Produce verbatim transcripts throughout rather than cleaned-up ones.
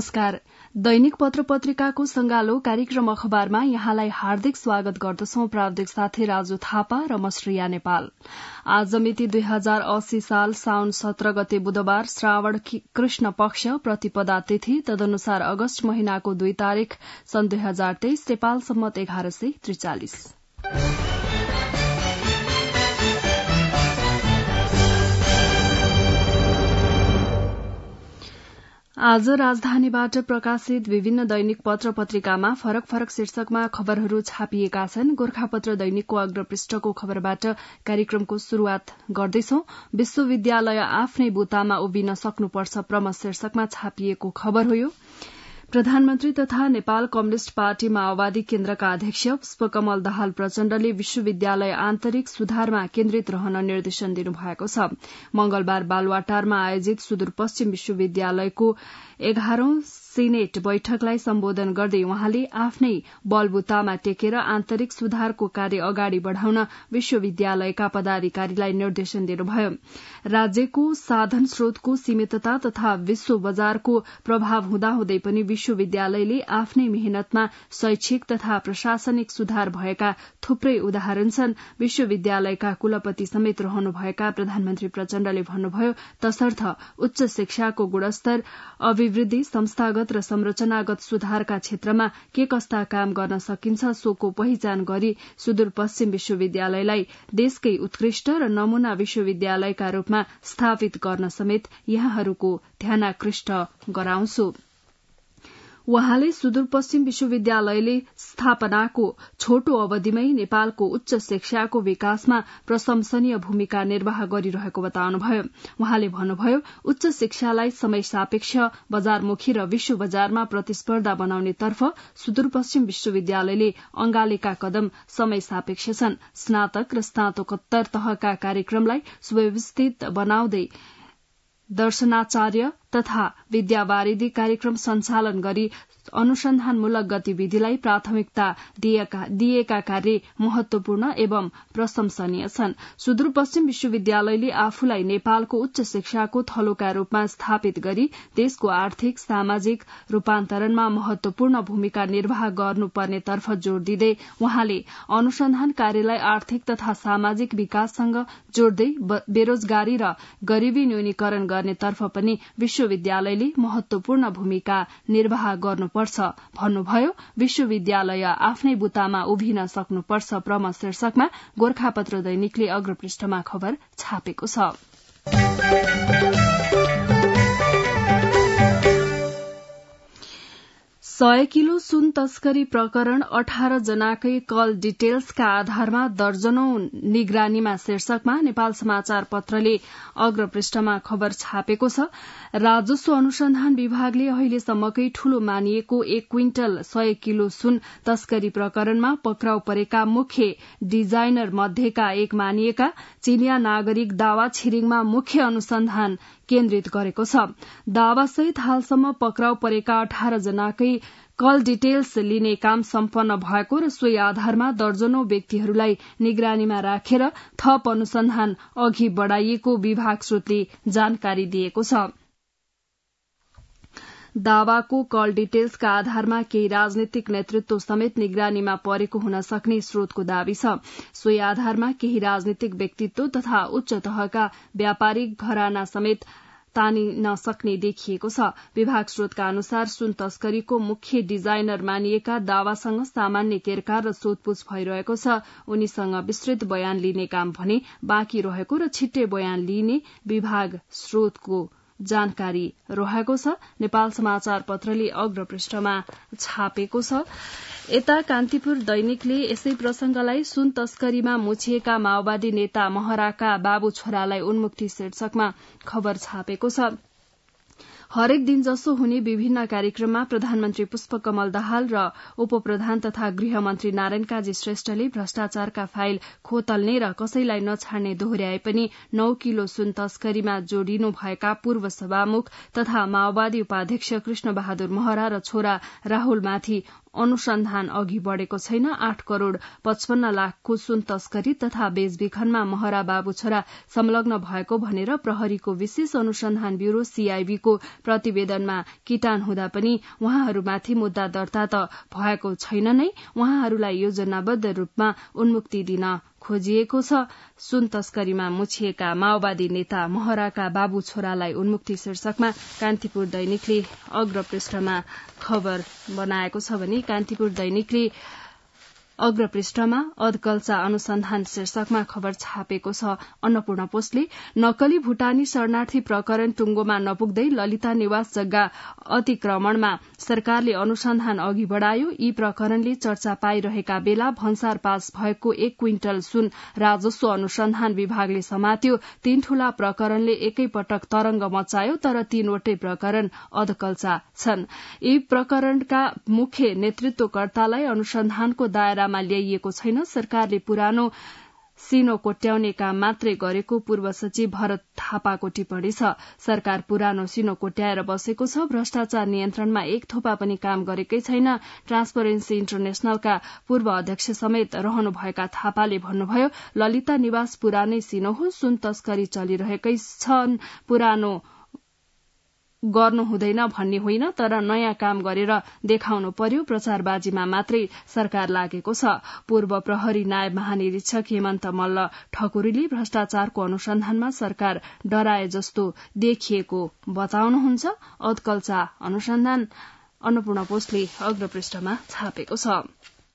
नमस्कार। दैनिक पत्र पत्रिकाको संगालो कार्यक्रम अखबारमा यहाँलाई हार्दिक स्वागत गर्दछौं। प्राविधिक साथी राजु थापा र म श्रेया नेपाल। आज मिति दुई हजार अस्सी साल साउन सत्र गते बुधबार, श्रावण कृष्ण पक्ष प्रतिपदा तिथि, तदनुसार अगस्त महिनाको दुई तारीक सन् दुई हजार तेइस, नेपाल सम्मत एघार सय त्रिचालिस। आज राजधानीबाट प्रकाशित विभिन्न दैनिक पत्र पत्रिकामा फरक फरक शीर्षकमा खबरहरू छापिएका छन्। गोर्खापत्र दैनिकको अग्रपृष्ठको खबरबाट कार्यक्रमको शुरूआत गर्दैछौ। विश्वविद्यालय आफ्नै बुतामा उभिन सक्नुपर्छ प्रम शीर्षकमा छापिएको खबर हो। यो प्रधानमन्त्री तथा नेपाल कम्युनिष्ट पार्टी माओवादी केन्द्रका अध्यक्ष पुष्पकमल दाहाल प्रचण्डले विश्वविद्यालय आन्तरिक सुधारमा केन्द्रित रहन निर्देशन दिनुभएको छ। मंगलबार बालुवाटारमा आयोजित सुदूरपश्चिम विश्वविद्यालयको एघारौं सिनेट बैठकलाई सम्बोधन गर्दै उहाँले आफ्नै बलबुतामा टेकेर आन्तरिक सुधारको कार्य अगाडि बढ़ाउन विश्वविद्यालयका पदाधिकारीलाई निर्देशन दिनुभयो। राज्यको साधन स्रोतको सीमितता तथा विश्व बजारको प्रभाव हुँदाहुँदै पनि विश्वविद्यालयले आफ्नै मेहनतमा शैक्षिक तथा प्रशासनिक सुधार भएका थुप्रै उदाहरण छन्। विश्वविद्यालयका कुलपति समेत रहनुभएका प्रधानमन्त्री प्रचण्डले भन्नुभयो, तसर्थ उच्च शिक्षाको गुणस्तर, अभिवृद्धि, संस्थागत र संरचनागत सुधारका क्षेत्रमा के कस्ता काम गर्न सकिन्छ सोको पहिचान गरी सुदूरपश्चिम विश्वविद्यालयलाई देशकै उत्कृष्ट र नमूना विश्वविद्यालयका रूपमा स्थापित गर्न समेत यहाँहरूको ध्यानाकृष्ट गराउँछु। उहाँले सुदूरपश्चिम विश्वविद्यालयले स्थापनाको छोटो अवधिमै नेपालको उच्च शिक्षाको विकासमा प्रशंसनीय भूमिका निर्वाह गरिरहेको बताउनुभयो। उहाँले भन्नुभयो, उच्च शिक्षालाई समय सापेक्ष, बजारमुखी र विश्व बजारमा प्रतिस्पर्धा बनाउनेतर्फ सुदूरपश्चिम विश्वविद्यालयले अंगालेका कदम समय सापेक्ष छन्। स्नातक र स्नातकोत्तर तहका कार्यक्रमलाई सुव्यवस्थित बनाउँदै दर्शनाचार्य तथा विद्यावारिधि कार्यक्रम सञ्चालन गरी अनुसन्धानमूलक गतिविधिलाई प्राथमिकता दिएका कार्य महत्वपूर्ण एवं प्रशंसनीय छन्। सुदूरपश्चिम विश्वविद्यालयले आफूलाई नेपालको उच्च शिक्षाको थलोका रूपमा स्थापित गरी देशको आर्थिक सामाजिक रूपान्तरणमा महत्वपूर्ण भूमिका निर्वाह गर्नुपर्नेतर्फ जोड़ दिँदै उहाँले अनुसन्धान कार्यलाई आर्थिक तथा सामाजिक विकाससँग जोड्दै बेरोजगारी र गरीबी न्यूनीकरण गर्नेतर्फ पनि विश्वविद्यालयले महत्वपूर्ण भूमिका निर्वाह गर्नुपर्छ भन्नुभयो। विश्वविद्यालय आफ्नै बुतामा उभिन सक्नुपर्छ प्रम शीर्षकमा गोर्खापत्र दैनिकले अग्रपृष्ठमा खबर छापेको छ। सय किलो सुन तस्करी प्रकरण अठार जनाकै कल डिटेल्सका आधारमा दर्जनौं निगरानीमा शीर्षकमा नेपाल समाचार पत्रले अग्रपृष्ठमा खबर छापेको छ। राजस्व अनुसन्धान विभागले अहिलेसम्मकै ठूलो मानिएको एक क्विन्टल सय किलो सुन तस्करी प्रकरणमा पक्राउ परेका मुख्य डिजाइनर मध्येका एक मानिएका चीनिया नागरिक दावा छिरिङमा मुख्य अनुसन्धान केन्द्रित गरेको छ। दावासहित हालसम्म पक्राउ परेका अठार जनाकै कल डिटेल्स लिने काम सम्पन्न भएको र सोही आधारमा दर्जनौं व्यक्तिहरूलाई निगरानीमा राखेर थप अनुसन्धान अघि बढ़ाइएको विभाग सूत्रले जानकारी दिएको छ। दावाको कल डिटेल्सका आधारमा केही राजनीतिक नेतृत्व समेत निगरानीमा परेको हुन सक्ने स्रोतको दावी छ। सोही आधारमा केही राजनीतिक व्यक्तित्व तथा उच्च तहका व्यापारिक घराना समेत तानिन सक्ने देखिएको छ। विभाग स्रोतका अनुसार सुन तस्करीको मुख्य डिजाइनर मानिएका दावासँग सामान्य केरकार र सोधपूछ भइरहेको छ। उनीसँग विस्तृत बयान लिने काम भने बाँकी रहेको र छिट्टै बयान लिने विभाग स्रोतको जानकारी रहेको छ। नेपाल समाचार पत्रले अग्रपृष्ठमा छापेको छ। यता कान्तिपुर दैनिकले यसै प्रसंगलाई सुन तस्करीमा मुछिएका माओवादी नेता महराका बाबु छोरालाई उन्मुक्ति शीर्षकमा खबर छापेको छ। हरेक दिन जसो हुने विभिन्न कार्यक्रममा प्रधानमन्त्री पुष्पकमल दाहाल र उपप्रधान तथा गृहमन्त्री नारायण काजी श्रेष्ठले भ्रष्टाचारका फाइल खोतल्ने र कसैलाई नछाड्ने दोहोर्याए पनि नौ किलो सुन तस्करीमा जोडिनु भएका पूर्व सभामुख तथा माओवादी उपाध्यक्ष कृष्ण बहादुर महरा र छोरा राहुलमाथि अनुसन्धान अघि बढ़ेको छैन। आठ करोड़ पचपन्न लाखको सुन तस्करी तथा बेचबिखनमा महरा बाबु छोरा संलग्न भएको भनेर प्रहरीको विशेष अनुसन्धान ब्यूरो सीआईबी को प्रतिवेदनमा किटान हुँदा पनि उहाँहरूमाथि मुद्दा दर्ता त भएको छैन नै। उहाँहरूलाई योजनाबद्ध रूपमा उन्मुक्ति दिन खोजिएको छ। सुन तस्करीमा मुछिएका माओवादी नेता महराका बाबु छोरालाई उन्मुक्ति शीर्षकमा कान्तिपुर दैनिकले अग्रपृष्ठमा खबर बनाएको छ भने कान्तिपुर दैनिकले अग्रपृष्ठमा अधकल्चा अनुसन्धान शीर्षकमा खबर छापेको छ। अन्नपूर्ण पोस्टले नक्कली भूटानी शरणार्थी प्रकरण टुंगोमा नपुग्दै ललिता निवास जग्गा अतिक्रमणमा सरकारले अनुसन्धान अघि बढ़ायो। यी प्रकरणले चर्चा पाइरहेका बेला भन्सार पास भएको एक क्विन्टल सुन राजस्व अनुसन्धान विभागले समात्यो। तीन ठूला प्रकरणले एकै पटक तरंग मचायो, तर तीनवटै प्रकरण अधकल्चा छन्। यी प्रकरणका मुख्य नेतृत्वकर्तालाई अनुसन्धानको दायरा ल्याइएको छैन। सरकारले पुरानो सिनो कोट्याउने काम मात्रै गरेको पूर्व सचिव भरत थापाको टिप्पणी छ। सरकार पुरानो सिनो कोट्याएर बसेको छ, भ्रष्टाचार नियन्त्रणमा एक थोपा पनि काम गरेकै छैन। ट्रान्सपरेन्सी इन्टरनेशनलका पूर्व अध्यक्ष समेत रहनुभएका थापाले भन्नुभयो, ललिता निवास पुरानै सिनो हो, सुन तस्करी चलिरहेकै छन्। पुरानो गर्नु हुँदैन भन्ने होइन, तर नयाँ काम गरेर देखाउनु पर्यो। प्रचारबाजीमा मात्रै सरकार लागेको छ। पूर्व प्रहरी नायब महानिरीक्षक हेमन्त मल्ल ठकुरीले भ्रष्टाचारको अनुसन्धानमा सरकार डराए जस्तो देखिएको बताउनुहुन्छ। अधकल्चा अनुसन्धान अन्नपूर्ण पोस्टले अग्रपृष्ठमा छापेको छ।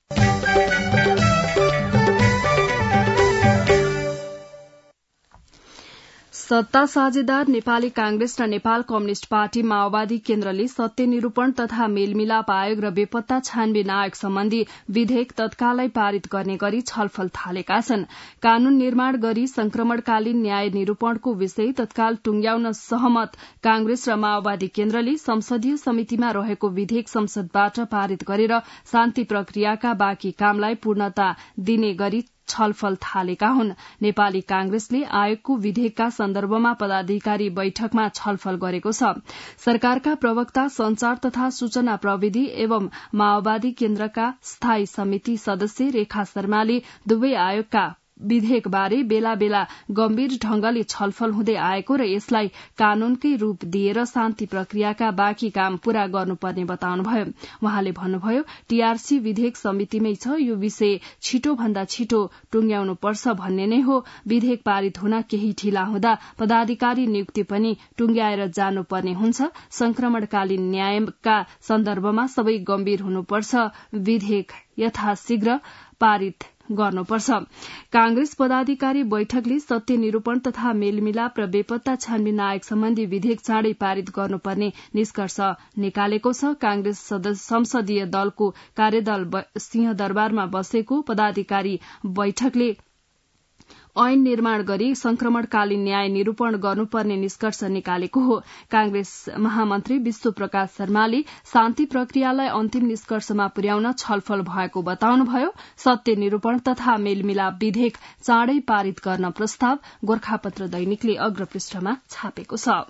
सत्ता साझेदार नेपाली कांग्रेस र नेपाल कम्युनिष्ट पार्टी माओवादी केन्द्रले सत्य निरूपण तथा मेलमिलाप आयोग र बेपत्ता छानबिन आयोग सम्बन्धी विधेयक तत्कालै पारित गर्ने गरी छलफल थालेका छन्। कानून निर्माण गरी संक्रमणकालीन न्याय निरूपणको विषय तत्काल टुंग्याउन सहमत कांग्रेस र माओवादी केन्द्रले संसदीय समितिमा रहेको विधेयक संसदबाट पारित गरेर शान्ति प्रक्रियाका बाँकी कामलाई पूर्णता दिने गरी छलफल थालेका हुन्। नेपाली कांग्रेसले आयोगको विधेयकका सन्दर्भमा पदाधिकारी बैठकमा छलफल गरेको छ। सरकारका प्रवक्ता संचार तथा सूचना प्रविधि एवं माओवादी केन्द्रका स्थायी समिति सदस्य रेखा शर्माले दुवै आयोगका विधेयकबारे बेला बेला गम्भीर ढंगले छलफल हुँदै आएको र यसलाई कानूनकै रूप दिएर शान्ति प्रक्रियाका बाँकी काम पूरा गर्नुपर्ने बताउनुभयो। उहाँले भन्नुभयो, टीआरसी विधेयक समितिमै छ, यो विषय छिटो भन्दा छिटो टुंग्याउनुपर्छ भन्ने नै हो। विधेयक पारित हुन केही ढिला हुँदा पदाधिकारी नियुक्ति पनि टुंग्याएर जानुपर्ने हुन्छ। संक्रमणकालीन न्यायका सन्दर्भमा सबै गम्भीर हुनुपर्छ। विधेयक यथाशीघ्र पारित गर्नुपर्छ। कांग्रेस पदाधिकारी बैठकले सत्य निरूपण तथा मेलमिलाप र बेपत्ता छानबिन आयोग सम्बन्धी विधेयक चाँडै पारित गर्नुपर्ने निष्कर्ष निकालेको छ। कांग्रेस संसदीय दलको कार्यदल सिंहदरबारमा बसेको पदाधिकारी बैठकले ऐन निर्माण गरी संक्रमणकालीन न्याय निरूपण गर्नुपर्ने निष्कर्ष निकालेको हो। कांग्रेस महामन्त्री विश्व प्रकाश शर्माले शान्ति प्रक्रियालाई अन्तिम निष्कर्षमा पुर्याउन छलफल भएको बताउनुभयो। सत्य निरूपण तथा मेलमिलाप विधेयक चाँडै पारित गर्न प्रस्ताव गोरखापत्र दैनिकले अग्रपृष्ठमा छापेको छ।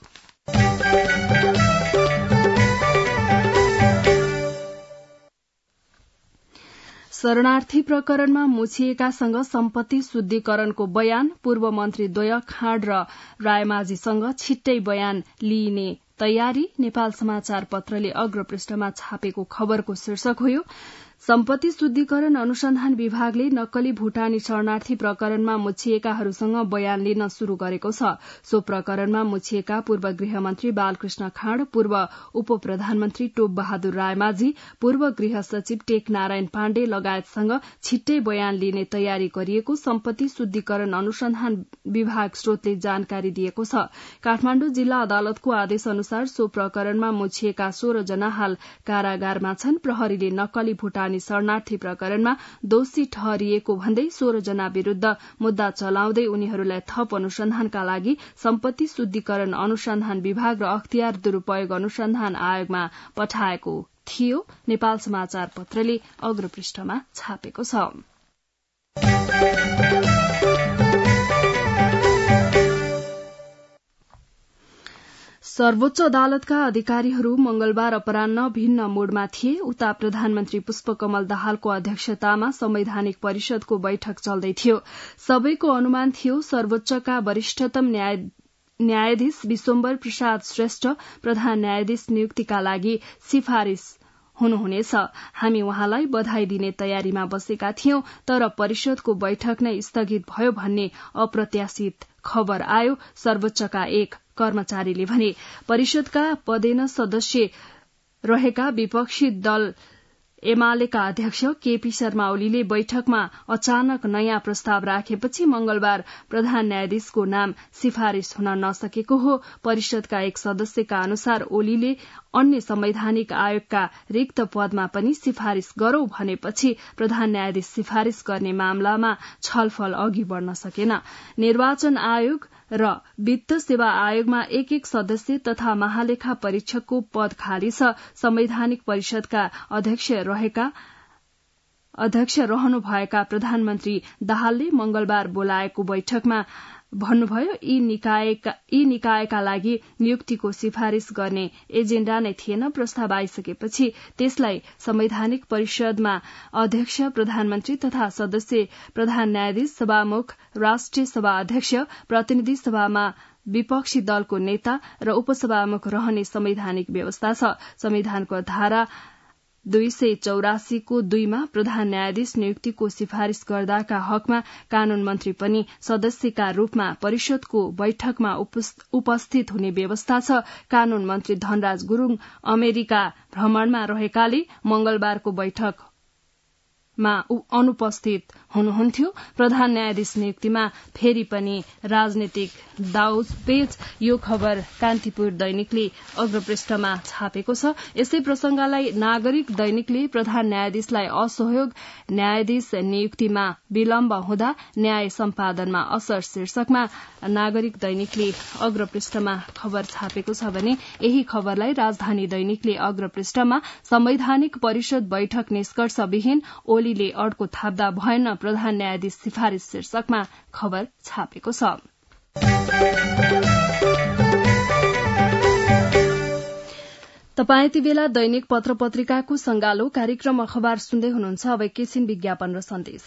शरणार्थी प्रकरणमा मुछिएकासँग सम्पत्ति शुद्धिकरणको बयान, पूर्व मन्त्री द्वय खाँड र रायमाझीसँग छिट्टै बयान लिइने तयारी। नेपाल समाचार पत्रले अग्रपृष्ठमा छापेको खबरको शीर्षक हो, सम्पत्ति शुद्धिकरण अनुसन्धान विभागले नक्कली भूटानी शरणार्थी प्रकरणमा मुछिएकाहरूसँग बयान लिन शुरू गरेको छ। सो प्रकरणमा मुछिएका पूर्व गृहमन्त्री बालकृष्ण खाँड, पूर्व उप प्रधानमन्त्री टोप बहादुर रायमाझी, पूर्व गृह सचिव टेक नारायण पाण्डे लगायतसँग छिट्टै बयान लिने तयारी गरिएको सम्पत्ति शुद्धिकरण अनुसन्धान विभाग स्रोतले जानकारी दिएको छ। काठमाण्डु जिल्ला अदालतको आदेश अनुसार सो प्रकरणमा मुछिएका सोह्र जना हाल कारागारमा छन्। प्रहरीले नक्कली भूटानी शरणार्थी प्रकरणमा दोषी ठहरिएको भन्दै सोह्र जना विरूद्ध मुद्दा चलाउँदै उनीहरूलाई थप अनुसन्धानका लागि सम्पत्ति शुद्धिकरण अनुसन्धान विभाग र अख्तियार दुरूपयोग अनुसन्धान आयोगमा पठाएको थियो। नेपाल समाचार पत्रले अग्रपृष्ठमा छापेको छ। सर्वोच्च अदालतका अधिकारीहरू मंगलबार अपराह्न भिन्न मोडमा थिए। उता प्रधानमन्त्री पुष्पकमल दाहालको अध्यक्षतामा संवैधानिक परिषदको बैठक चल्दै थियो। सबैको अनुमान थियो सर्वोच्चका वरिष्ठतम न्याय न्यायाधीश विश्वम्बर प्रसाद श्रेष्ठ प्रधान न्यायाधीश नियुक्तिका लागि सिफारिश हुनुहुनेछ। हामी उहाँलाई बधाई दिने तयारीमा बसेका थियौं, तर परिषदको बैठक नै स्थगित भयो भन्ने अप्रत्याशित खबर आयो। सर्वोच्चका एक कर्मचारीले भने परिषदका पदेन सदस्य रहेका विपक्षी दल एमालेका अध्यक्ष केपी शर्मा ओलीले बैठकमा अचानक नयाँ प्रस्ताव राखेपछि मंगलबार प्रधान न्यायाधीशको नाम सिफारिश हुन नसकेको हो। परिषदका एक सदस्यका अनुसार ओलीले अन्य संवैधानिक आयोगका रिक्त पदमा पनि सिफारिश गरौं भनेपछि प्रधान न्यायाधीश सिफारिश गर्ने मामलामा छलफल अघि बढ़न सकेन। निर्वाचन आयोग र वित्त सेवा आयोगमा एक एक सदस्य तथा महालेखा परीक्षकको पद खाली छ। संवैधानिक परिषदका अध्यक्ष रहेका अध्यक्ष रहनुभएका प्रधानमन्त्री दाहालले मंगलबार बोलाएको बैठकमा भन्नुभयो यी निकायका यी निकायका लागि नियुक्तिको सिफारिश गर्ने एजेण्डा नै थिएन। प्रस्ताव आइसकेपछि त्यसलाई संवैधानिक परिषदमा अध्यक्ष प्रधानमन्त्री तथा सदस्य प्रधान न्यायाधीश सभामुख राष्ट्रिय सभा अध्यक्ष प्रतिनिधि सभामा विपक्षी दलको नेता र उपसभामुख रहने संवैधानिक व्यवस्था छ। संविधानको धारा दुई सय चौरासीको दुईमा प्रधान न्यायाधीश नियुक्तिको सिफारिश गर्दाका हकमा कानून मन्त्री पनि सदस्यका रूपमा परिषदको बैठकमा उपस्थित हुने व्यवस्था छ। कानून मन्त्री धनराज गुरूङ अमेरिका भ्रमणमा रहेकाले मंगलबारको बैठकमा अनुपस्थित हुनुहुन्थ्यो। प्रधान न्यायाधीश नियुक्तिमा फेरि पनि राजनीतिक दाउजपेच, यो खबर कान्तिपुर दैनिकले अग्रपृष्ठमा छापेको छ। यसै प्रसंगलाई नागरिक दैनिकले प्रधान न्यायाधीशलाई असहयोग, न्यायाधीश नियुक्तिमा विलम्ब हुँदा न्याय सम्पादनमा असर शीर्षकमा नागरिक दैनिकले अग्रपृष्ठमा खबर छापेको छ भने यही खबरलाई राजधानी दैनिकले अग्रपृष्ठमा संवैधानिक परिषद बैठक निष्कर्षविहीन, ओलीले अड्को थाप्दा भएन, प्रधान न्यायाधीश सिफारिश शीर्षकमा खबर छापेको छ। तपाईँ यति बेला दैनिक पत्र पत्रिकाको संगालो कार्यक्रम अखबार सुन्दै हुनुहुन्छ। अब एकैछिन विज्ञापन र सन्देश।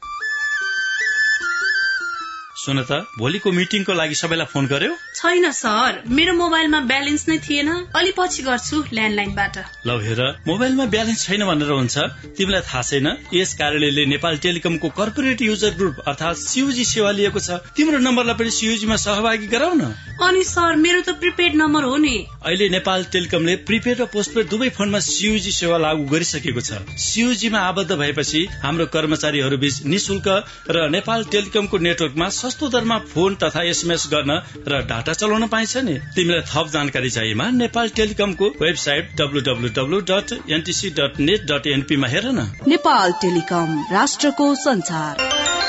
सुन त, भोलिको मिटिङको लागि सबैलाई फोन गर्यो? छैन सर, मेरो मोबाइलमा ब्यालेन्स नै थिएन। अलि पछि गर्छु ल्यान्डलाइनबाट। ल हेर, मोबाइलमा ब्यालेन्स छैन भनेर हुन्छ? तिमीलाई थाहा छैन यस कार्यालयले नेपाल टेलिकमको कर्पोरेट युजर ग्रुप अर्थात सीयूजी सेवा लिएको छ। तिम्रो नम्बरलाई पनि सीयूजीमा सहभागी गराउ न। अनि सर, मेरो त प्रिपेड नम्बर हो नि। अहिले नेपाल टेलिकमले प्रिपेड र पोस्टपेड दुवै फोनमा सीयूजी सेवा लागू गरिसकेको छ। सीयूजीमा आबद्ध भएपछि हाम्रो कर्मचारीहरू बीच निशुल्क र नेपाल टेलिकमको नेटवर्कमा सस्तो दरमा फोन तथा एसएमएस गर्न र डाटा चलाउन पाइन्छ नि। तिमीलाई थप जानकारी चाहिएमा नेपाल टेलिकमको website W W W dot NTC dot net dot NP मा हेर न। नेपाल टेलिकम, राष्ट्रको संचार।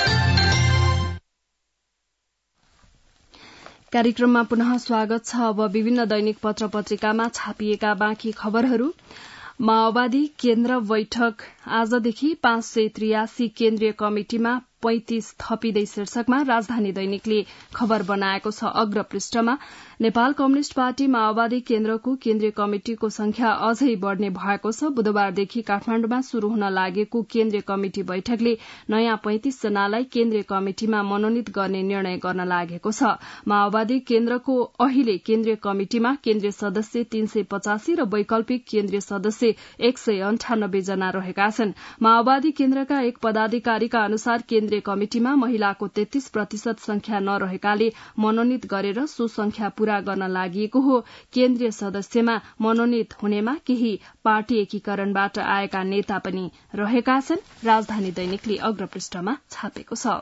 कार्यक्रममा पुनः स्वागत छ। अब विभिन्न दैनिक पत्र पत्रिकामा छापिएका बाँकी खबरहरू। माओवादी केन्द्र बैठक आजदेखि पाँच सय त्रियासी केन्द्रीय कमिटिमा पैंतिस थपिँदै शीर्षकमा राजधानी दैनिकले खबर बनाएको छ। अग्र पृष्ठमा नेपाल कम्युनिष्ट पार्टी माओवादी केन्द्रको केन्द्रीय कमिटिको संख्या अझै बढ़ने भएको छ। बुधबारदेखि काठमाण्डुमा शुरू हुन लागेको केन्द्रीय कमिटि बैठकले नयाँ पैंतिस जनालाई केन्द्रीय कमिटिमा मनोनित गर्ने निर्णय गर्न लागेको छ। माओवादी केन्द्रको अहिले केन्द्रीय कमिटिमा केन्द्रीय सदस्य तीन सय पचासी र वैकल्पिक केन्द्रीय सदस्य एक सय अन्ठानब्बे जना रहेका छन्। माओवादी केन्द्रका एक पदाधिकारीका अनुसार केन्द्रीय कमिटिमा महिलाको तेत्तीस प्रतिशत संख्या नरहेकाले मनोनित गरेर सो संख्या पूरा गर्न लागि हो। केन्द्रीय सदस्यमा मनोनित हुनेमा केही पार्टी एकीकरणबाट आएका नेता पनि रहेका छन्। राजधानी दैनिकले अग्रपृष्ठमा छापेको छ।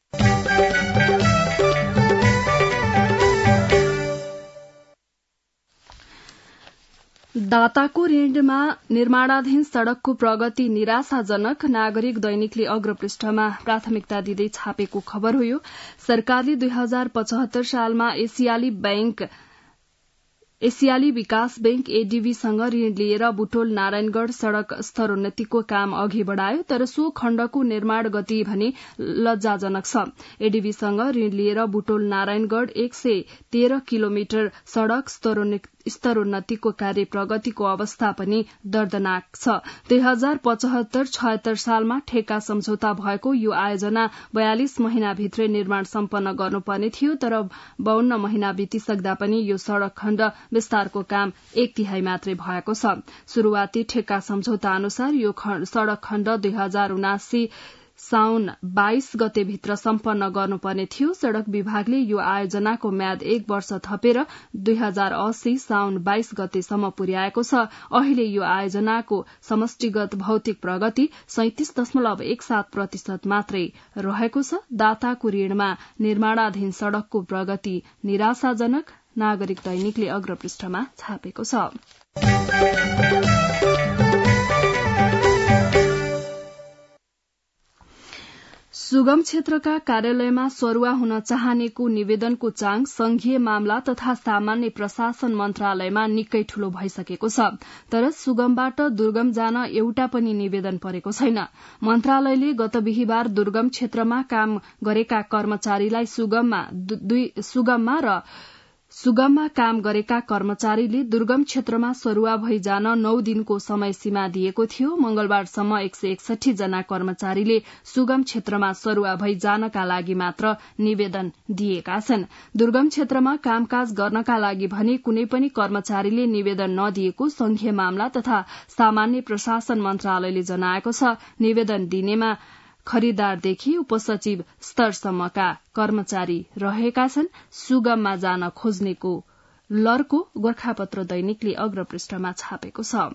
दाताको ऋणमा निर्माणाधीन सड़कको प्रगति निराशाजनक, नागरिक दैनिकले अग्रपृष्ठमा प्राथमिकता दिँदै छापेको खबर हो। यो सरकारले दुई हजार पचहत्तर सालमा एसियाली बैंक एसियाली विकास बैंक एडीबीसँग ऋण लिएर बुटोल नारायणगढ़ सड़क स्तरोन्नतिको काम अघि बढ़ायो, तर सो खण्डको निर्माण गति भने लज्जाजनक छ। एडीबीसँग ऋण लिएर बुटोल नारायणगढ़ एक सय तेह्र किलोमिटर सड़क स्तरोन्नतिको कार्य प्रगतिको अवस्था पनि दर्दनाक छ। दुई हजार पचहत्तर छयत्तर सालमा ठेक्का सम्झौता भएको यो आयोजना बयालिस महिनाभित्रै निर्माण सम्पन्न गर्नुपर्ने थियो, तर बाउन्न महिना बितिसक्दा पनि यो सड़क खण्ड विस्तारको काम एक तिहाई मात्रै भएको छ। शुरूआती ठेक्का सम्झौता अनुसार यो सड़क खण्ड दुई हजार उनासी साउन बाइस गते भित्र सम्पन्न गर्नुपर्ने थियो। सड़क विभागले यो आयोजनाको म्याद एक वर्ष थपेर दुई हजार अस्सी साउन बाइस गतेसम्म पुर्याएको छ। अहिले यो आयोजनाको समष्टिगत भौतिक प्रगति सैंतिस दशमलव एक सात प्रतिशत मात्रै रहेको छ। दाताको ऋणमा निर्माणाधीन सड़कको प्रगति निराशाजनक, नागरिक दैनिकले अग्रपृष्ठमा छापेको छ। सुगम क्षेत्रका कार्यालयमा सरुवा हुन चाहनेको निवेदनको चाङ संघीय मामला तथा सामान्य प्रशासन मन्त्रालयमा निकै ठूलो भइसकेको छ, तर सुगमबाट दुर्गम जान एउटा पनि निवेदन परेको छैन। मन्त्रालयले गत बिहीबार दुर्गम क्षेत्रमा काम गरेका कर्मचारीलाई सुगममा सुगममा र सुगममा काम गरेका कर्मचारीले दुर्गम क्षेत्रमा सरुवा भई जान नौ दिनको समय सीमा दिएको थियो। मंगलबारसम्म एक सय एकसठी जना कर्मचारीले सुगम क्षेत्रमा सरुवा भई जानका लागि मात्र निवेदन दिएका छन्। दुर्गम क्षेत्रमा कामकाज गर्नका लागि भने कुनै पनि कर्मचारीले निवेदन नदिएको संघीय मामला तथा सामान्य प्रशासन मन्त्रालयले जनाएको छ। निवेदन दिनेमा खरिदारदेखि उपसचिव स्तरसम्मका कर्मचारी रहेका छन्। सुगममा जान खोज्नेको लर्को गोर्खापत्र दैनिकले अग्रपृष्ठमा छापेको छ।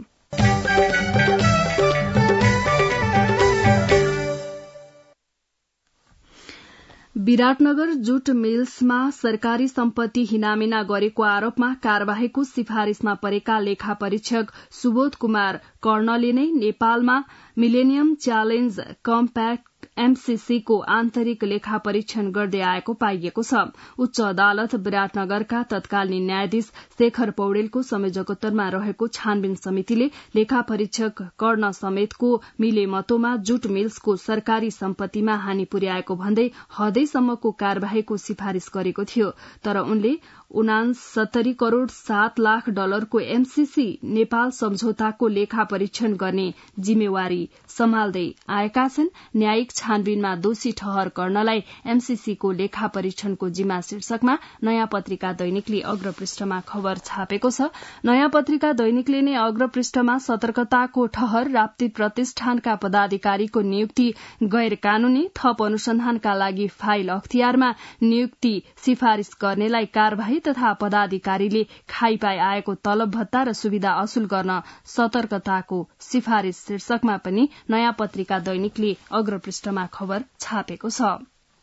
विराटनगर जुट मिल्समा सरकारी सम्पत्ति हिनामिना गरेको आरोपमा कार्यवाहीको सिफारिशमा परेका लेखा परीक्षक सुबोध कुमार कर्णले नै नेपालमा मिलेनियम च्यालेन्ज कम्प्याक्ट एमसीसी को आन्तरिक लेखा परीक्षण गर्दै आएको पाइएको छ। उच्च अदालत विराटनगरका तत्कालीन न्यायाधीश शेखर पौडेलको संयोजकत्वमा रहेको छानबिन समितिले लेखा परीक्षक कर्ण समेतको मिलेमतोमा जुट मिल्सको सरकारी सम्पत्तिमा हानि पुर्याएको भन्दै हदैसम्मको कार्यवाहीको सिफारिश गरेको थियो, तर उनले उनासत्तरी करोड़ सात लाख डलरको एमसीसी नेपाल सम्झौताको लेखा परीक्षण गर्ने जिम्मेवारी सम्हाल्दै आएका छन्। न्यायिक छानबिनमा दोषी ठहर गर्नलाई एमसीसीको लेखा परीक्षणको जिम्मा शीर्षकमा नयाँ पत्रिका दैनिकले अग्रपृष्ठमा खबर छापेको छ। नयाँ पत्रिका दैनिकले नै अग्रपृष्ठमा सतर्कताको ठहर, राप्ती प्रतिष्ठानका पदाधिकारीको नियुक्ति गैर कानूनी, थप अनुसन्धानका लागि फाइल अख्तियारमा, नियुक्ति सिफारिश गर्नेलाई कार्यवाही तथा पदाधिकारीले खाइपाई आएको तलब भत्ता र सुविधा असुल गर्न सतर्कताको सिफारिश शीर्षकमा पनि नयाँ पत्रिका दैनिकले अग्रपृष्ठमा खबर छापेको छ।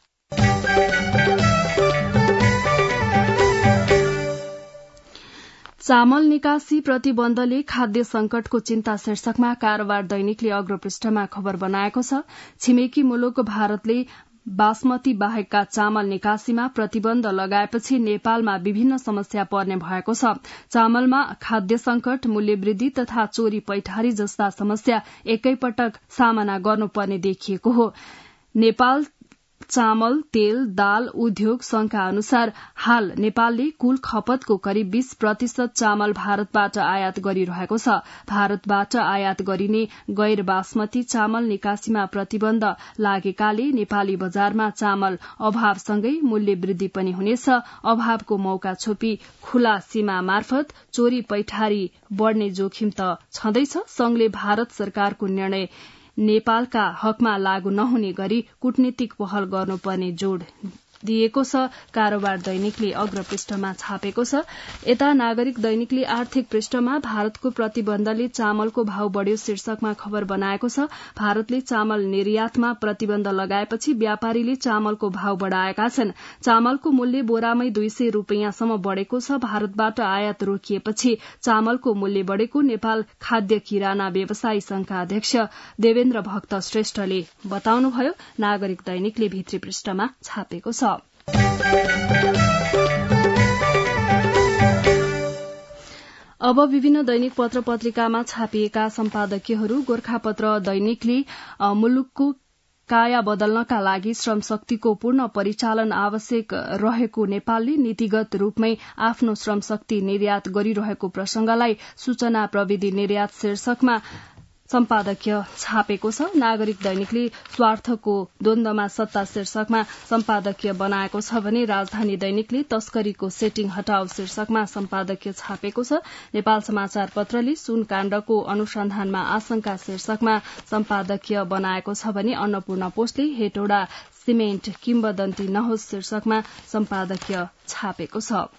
चामल निकासी प्रतिबन्धले खाद्य संकटको चिन्ता शीर्षकमा कारोबार दैनिकले अग्रपृष्ठमा खबर बनाएको छ। छिमेकी मुलुक भारतले बासमती बाहेकका चामल निकासीमा प्रतिबन्ध लगाएपछि नेपालमा विभिन्न समस्या पर्ने भएको छ। चामलमा खाद्य संकट, मूल्यवृद्धि तथा चोरी पैठारी जस्ता समस्या एकैपटक सामना गर्नुपर्ने देखिएको हो। नेपाल चामल तेल दाल उद्योग संघका अनुसार हाल नेपालले कुल खपतको करिब बीस प्रतिशत चामल भारतबाट आयात गरिरहेको छ। भारतबाट आयात गरिने गैर बासमती चामल निकासीमा प्रतिबन्ध लागेकाले नेपाली बजारमा चामल अभावसँगै मूल्य वृद्धि पनि हुनेछ। अभावको मौका छोपी खुला सीमा मार्फत चोरी पैठारी बढ़ने जोखिम त छँदैछ। संघले भारत सरकारको निर्णय नेपालका हकमा लागू नहुने गरी कूटनीतिक पहल गर्नुपर्ने जोड़ दिएको छ। कारोबार दैनिकले अग्रपृष्ठमा छापेको छ। यता नागरिक दैनिकले आर्थिक पृष्ठमा भारतको प्रतिबन्धले चामलको भाव बढ़्यो शीर्षकमा खबर बनाएको छ। भारतले चामल निर्यातमा प्रतिबन्ध लगाएपछि व्यापारीले चामलको भाव बढ़ाएका छन्। चामलको मूल्य बोरामै दुई सय रूपियाँसम्म बढ़ेको छ। भारतबाट आयात रोकिएपछि चामलको मूल्य बढ़ेको नेपाल खाद्य किराना व्यवसायी संघका अध्यक्ष देवेन्द्र भक्त श्रेष्ठले बताउनुभयो। नागरिक दैनिकले भित्री पृष्ठमा छापेको छ। अब विभिन्न दैनिक पत्र पत्रिकामा छापिएका सम्पादकीयहरू। गोर्खापत्र दैनिकले मुलुकको काया बदल्नका लागि श्रम शक्तिको पूर्ण परिचालन आवश्यक रहेको नेपालले नीतिगत रूपमै आफ्नो श्रम शक्ति निर्यात गरिरहेको प्रसंगलाई सूचना प्रविधि निर्यात शीर्षकमा सम्पादकीय छापेको छ। नागरिक दैनिकले स्वार्थको द्वन्द्वमा सत्ता शीर्षकमा सम्पादकीय बनाएको छ भने राजधानी दैनिकले तस्करीको सेटिङ हटाओ शीर्षकमा सम्पादकीय छापेको छ। नेपाल समाचार पत्रले सुन काण्डको अनुसन्धानमा आशंका शीर्षकमा सम्पादकीय बनाएको छ भने अन्नपूर्ण पोस्टले हेटौडा सिमेन्ट किम्बदन्ती नहोस् शीर्षकमा सम्पादकीय छापेको छ।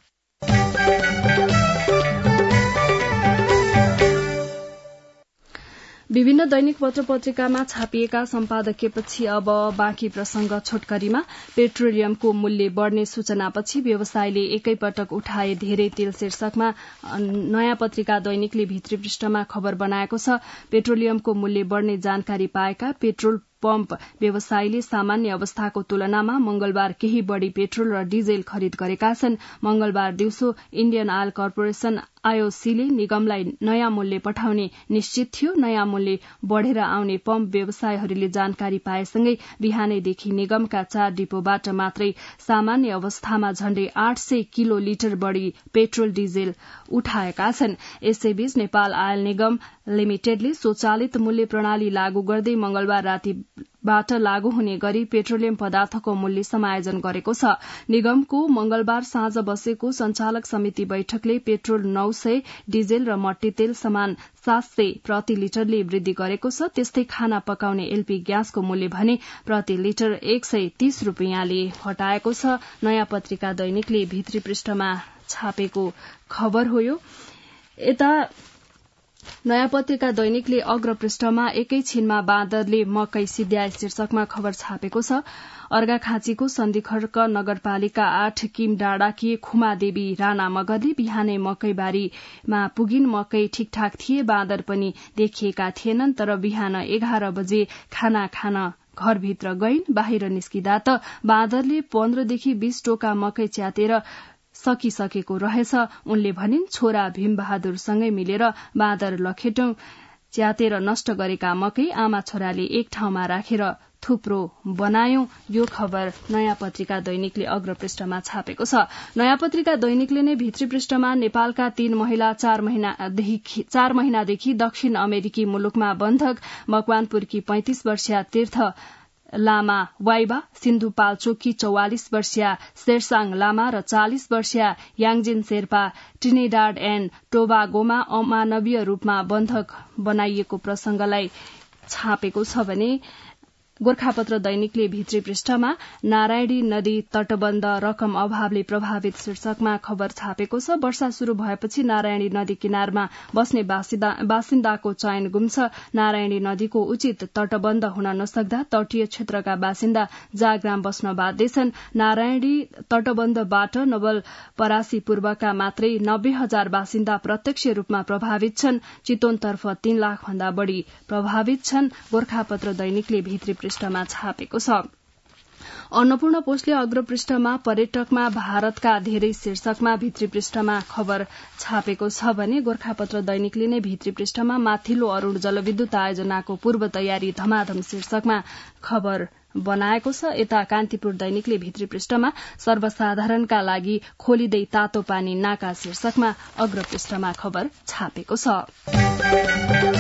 विभिन्न दैनिक पत्र पत्रिकामा छापिएका सम्पादकीयपछि अब बाँकी प्रसंग छोटकरीमा। पेट्रोलियमको मूल्य बढ़ने सूचनापछि व्यवसायीले एकैपटक उठाए धेरै तेल शीर्षकमा नयाँ पत्रिका दैनिकले भित्री पृष्ठमा खबर बनाएको छ। पेट्रोलियमको मूल्य बढ़ने जानकारी पाएका पेट्रोल पम्प व्यवसायीले सामान्य अवस्थाको तुलनामा मंगलबार केही बढ़ी पेट्रोल र डिजेल खरिद गरेका छन्। मंगलबार दिउँसो इण्डियन आयल कर्पोरेशन आईओसीले निगमलाई नयाँ मूल्य पठाउने निश्चित थियो। नयाँ मूल्य बढ़ेर आउने पम्प व्यवसायीहरूले जानकारी पाएसँगै बिहानैदेखि निगमका चार डिपोबाट मात्रै सामान्य अवस्थामा झण्डै आठ सय किलो लिटर बढ़ी पेट्रोल डिजेल उठाएका छन्। यसैबीच नेपाल आयल निगम लिमिटेडले स्वचालित मूल्य प्रणाली लागू गर्दै मंगलबार रातिबाट लागू हुने गरी पेट्रोलियम पदार्थको मूल्य समायोजन गरेको छ। निगमको मंगलबार साँझ बसेको संचालक समिति बैठकले पेट्रोल नौ सय, डिजेल र मट्टी तेल समान सात सय प्रति लिटरले वृद्धि गरेको छ। त्यस्तै खाना पकाउने एलपी ग्यासको मूल्य भने प्रति लिटर एक सय तीस रूपियाँले घटाएको छ। नयाँ पत्रिका दैनिकले भित्री पृष्ठमा छापेको खबर हो यो। यता नयाँ पत्रिका दैनिकले अग्र पृष्ठमा एकैछिनमा बाँदरले मकै सिद्ध्याए शीर्षकमा खबर छापेको छ। अर्घाखाँचीको सन्धिखर्क नगरपालिका आठ किम डाँडाकी खुमादेवी राणा मगरले बिहानै मकैबारीमा पुगिन्। मकै ठिकठाक थिए, बाँदर पनि देखिएका थिएनन्, तर बिहान एघार बजे खाना खान घरभित्र गइन्। बाहिर निस्किँदा त बाँदरले पन्ध्रदेखि बीस टोका मकै च्यातेर सकिसकेको रहेछ। उनले भनिन्, छोरा भीमबहादुरसँगै मिलेर बाँदर लखेटौं च्यातेर नष्ट गरेका मकै आमा छोराले एक ठाउँमा राखेर थुप्रो बनायौं। यो खबर नयाँ पत्रिका दैनिकले अग्र पृष्ठमा छापेको छ। नयाँ पत्रिका दैनिकले नै भित्री पृष्ठमा नेपालका तीन महिला चार महिनादेखि चार महिनादेखि दक्षिण अमेरिकी मुलुकमा बन्धक, मकवानपुरकी पैंतिस वर्षीय तीर्थ लामा वाइबा, सिन्धुपाल्चोककी चौवालिस वर्षीय शेरसाङ लामा र चालिस वर्षीय याङजिन शेर्पा ट्रिनिडाड एण्ड टोबागोमा अमानवीय रूपमा बन्धक बनाइएको प्रसंगलाई छापेको छ भने गोर्खापत्र दैनिकले भित्री पृष्ठमा नारायणी नदी तटबन्ध रकम अभावले प्रभावित शीर्षकमा खबर छापेको छ। वर्षा शुरू भएपछि नारायणी नदी किनारमा बस्ने बासिन्दाको चयन गुम्छ। नारायणी नदीको उचित तटबन्ध हुन नसक्दा तटीय क्षेत्रका बासिन्दा जाग्राम बस्न बाध्य छन्। नारायणी तटबन्धबाट नवलपरासी पूर्वका मात्रै नब्बे हजार बासिन्दा प्रत्यक्ष रूपमा प्रभावित छन्। चितवनतर्फ तीन लाख भन्दा बढ़ी प्रभावित छन्। गोर्खापत्र दैनिकले भित्री पृष्ठमा छापेको छ। अन्नपूर्ण पोस्टले अग्र पृष्ठमा पर्यटकमा भारतका धेरै शीर्षकमा भित्री पृष्ठमा खबर छापेको छ भने गोर्खापत्र दैनिकले नै भित्री पृष्ठमा माथिल्लो अरूण जलविद्युत आयोजनाको पूर्व तयारी धमाधम शीर्षकमा खबर बनाएको छ। यता कान्तिपुर दैनिकले भित्री पृष्ठमा सर्वसाधारणका लागि खोलिँदै तातो पानी नाका शीर्षकमा अग्र पृष्ठमा खबर छापेको छ।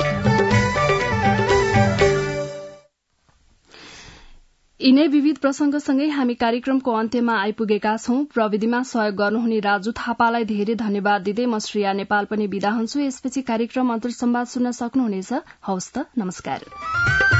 यिनै विविध प्रसंगसँगै हामी कार्यक्रमको अन्त्यमा आइपुगेका छौं। प्रविधिमा सहयोग गर्नुहुने राजु थापालाई धेरै धन्यवाद दिँदै म श्रेया नेपाल पनि बिदा हुन्छु। यसपछि कार्यक्रम अन्तर्संवाद सुन्न सक्नुहुनेछ। हवस् त, नमस्कार।